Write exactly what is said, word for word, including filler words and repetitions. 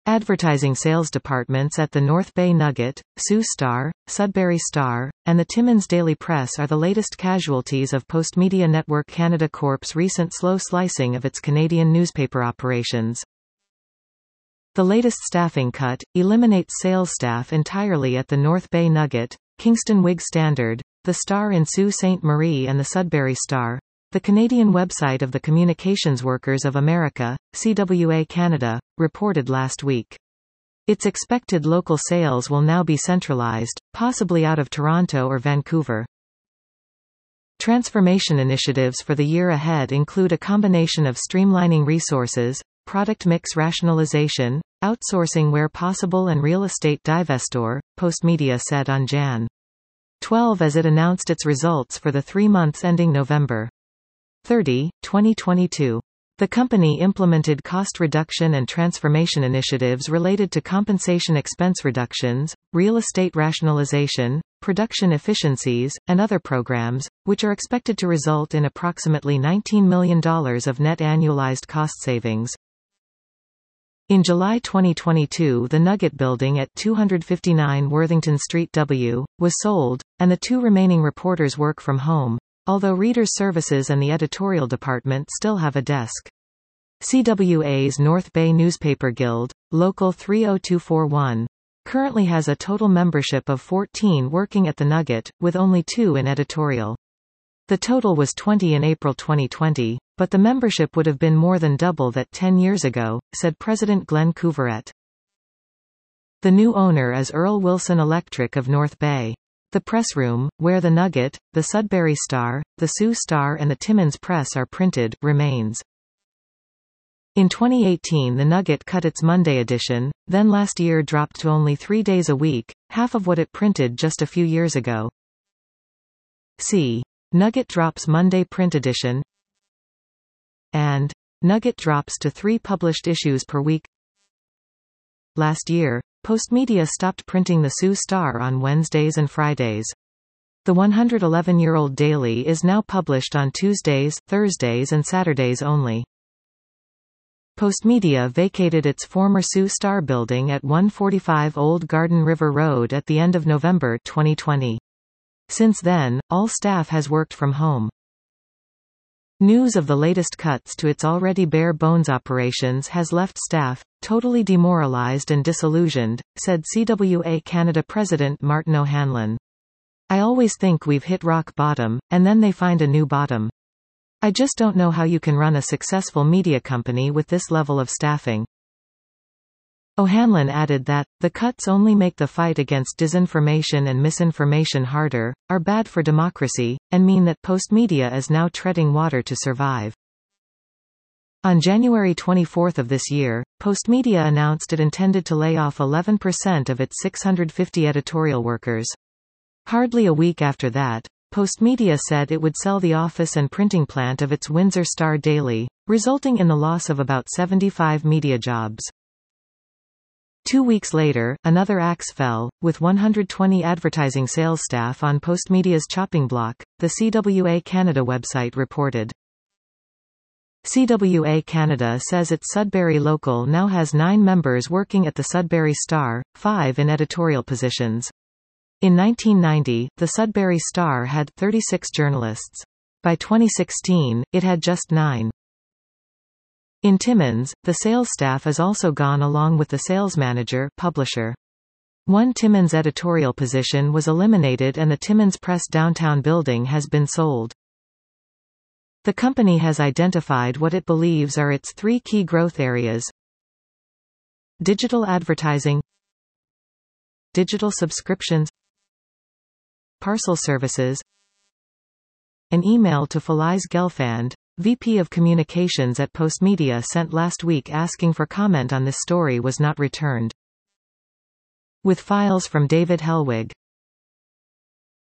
Advertising sales departments at the North Bay Nugget, Sioux Star, Sudbury Star, and the Timmins Daily Press are the latest casualties of Postmedia Network Canada Corp's recent slow slicing of its Canadian newspaper operations. The latest staffing cut eliminates sales staff entirely at the North Bay Nugget, Kingston Whig Standard, the Star in Sault Ste. Marie and the Sudbury Star. The Canadian website of the Communications Workers of America, C W A Canada, reported last week. Its expected local sales will now be centralized, possibly out of Toronto or Vancouver. Transformation initiatives for the year ahead include a combination of streamlining resources, product mix rationalization, outsourcing where possible and real estate divestiture, Postmedia said on January twelfth as it announced its results for the three months ending November thirtieth, twenty twenty-two. The company implemented cost reduction and transformation initiatives related to compensation expense reductions, real estate rationalization, production efficiencies, and other programs, which are expected to result in approximately nineteen million dollars of net annualized cost savings. In July twenty twenty-two, the Nugget building at two fifty-nine Worthington Street W was sold, and the two remaining reporters work from home, although Readers Services and the editorial department still have a desk. C W A's North Bay Newspaper Guild, Local three oh two four one, currently has a total membership of fourteen working at the Nugget, with only two in editorial. The total was twenty in April twenty twenty, but the membership would have been more than double that ten years ago, said President Glenn Couveret. The new owner is Earl Wilson Electric of North Bay. The press room, where the Nugget, the Sudbury Star, the Sault Star and the Timmins Press are printed, remains. In twenty eighteen the Nugget cut its Monday edition, then last year dropped to only three days a week, half of what it printed just a few years ago. See. Nugget drops Monday print edition, and Nugget drops to three published issues per week. Last year, Postmedia stopped printing the Sault Star on Wednesdays and Fridays. The one hundred eleven-year-old daily is now published on Tuesdays, Thursdays and Saturdays only. Postmedia vacated its former Sault Star building at one forty-five Old Garden River Road at the end of November twenty twenty. Since then, all staff has worked from home. News of the latest cuts to its already bare-bones operations has left staff totally demoralized and disillusioned, said C W A Canada President Martin O'Hanlon. I always think we've hit rock bottom, and then they find a new bottom. I just don't know how you can run a successful media company with this level of staffing. O'Hanlon added that, the cuts only make the fight against disinformation and misinformation harder, are bad for democracy, and mean that Postmedia is now treading water to survive. On January twenty-fourth of this year, Postmedia announced it intended to lay off eleven percent of its six hundred fifty editorial workers. Hardly a week after that, Postmedia said it would sell the office and printing plant of its Windsor Star Daily, resulting in the loss of about seventy-five media jobs. Two weeks later, another axe fell, with one hundred twenty advertising sales staff on Postmedia's chopping block, the C W A Canada website reported. C W A Canada says its Sudbury local now has nine members working at the Sudbury Star, five in editorial positions. In nineteen ninety, the Sudbury Star had thirty-six journalists. By twenty sixteen, it had just nine. In Timmins, the sales staff is also gone along with the sales manager, publisher. One Timmins editorial position was eliminated and the Timmins Press downtown building has been sold. The company has identified what it believes are its three key growth areas: digital advertising, digital subscriptions, parcel services. An email to Felice Gelfand, V P of Communications at Postmedia, sent last week asking for comment on this story was not returned. With files from David Helwig.